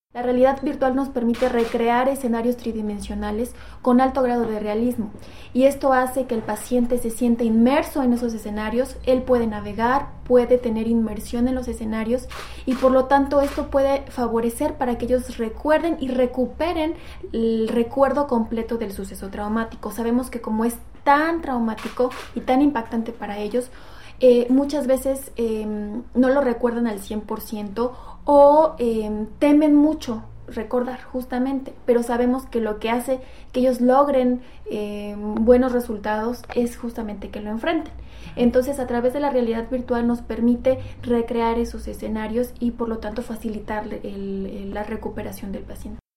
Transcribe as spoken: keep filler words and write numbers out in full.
La realidad virtual nos permite recrear escenarios tridimensionales con alto grado de realismo, y esto hace que el paciente se sienta inmerso en esos escenarios. Él puede navegar, puede tener inmersión en los escenarios, y por lo tanto esto puede favorecer para que ellos recuerden y recuperen el recuerdo completo del suceso traumático. Sabemos que como es tan traumático y tan impactante para ellos, Eh, muchas veces eh, no lo recuerdan al cien por ciento o eh, temen mucho recordar justamente, pero sabemos que lo que hace que ellos logren eh, buenos resultados es justamente que lo enfrenten. Entonces, a través de la realidad virtual nos permite recrear esos escenarios y por lo tanto facilitar el, el, la recuperación del paciente.